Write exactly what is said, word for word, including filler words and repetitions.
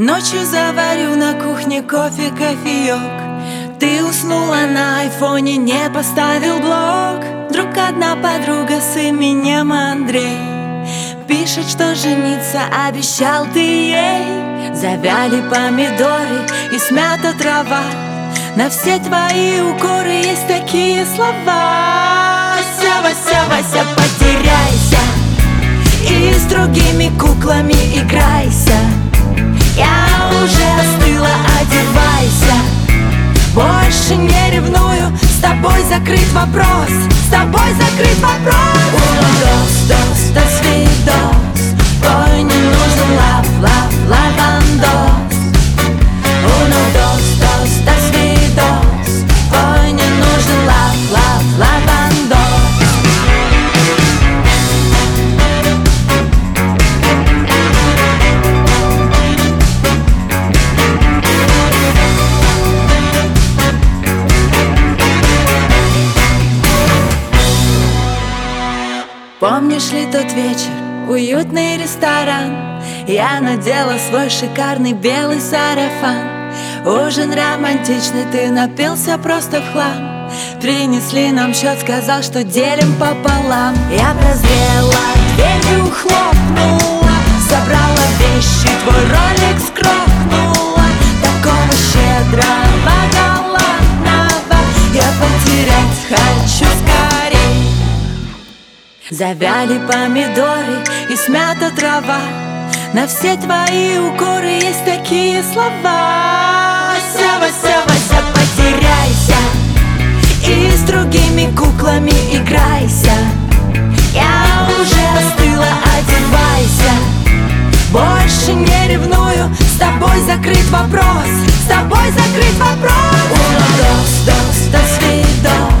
Ночью заварю на кухне кофе, кофеек. Ты уснула на айфоне, не поставил блок. Вдруг одна подруга с именем Андрей пишет, что жениться обещал ты ей. Завяли помидоры и смята трава. На все твои укоры есть такие слова: Вася, Вася, Вася, потеряйся и с другими куклами играйся. Я уже остыла, одевайся. Больше не ревную, с тобой закрыт вопрос. С тобой закрыт вопрос. Uno, dos, dos, dos, vidos. Ой, не нужен лав, лав, лавандос. Uno, dos, dos, dos, vidos. Ой, не нужен лав, лав, лавандос. Помнишь ли тот вечер, уютный ресторан? Я надела свой шикарный белый сарафан. Ужин романтичный, ты напился просто в хлам. Принесли нам счет, сказал, что делим пополам. Я прозрела, дверью хлопнула, забрала вещи, твой роликс крохнула. Такого щедрого, галантного я потерять хочу скорей. Завяли помидоры и смята трава. На все твои укоры есть такие слова: Вася, Вася, Вася, потеряйся и с другими куклами играйся. Я уже остыла, одевайся. Больше не ревную, с тобой закрыт вопрос. С тобой закрыт вопрос. Uno, dos, dos, dos, vidos.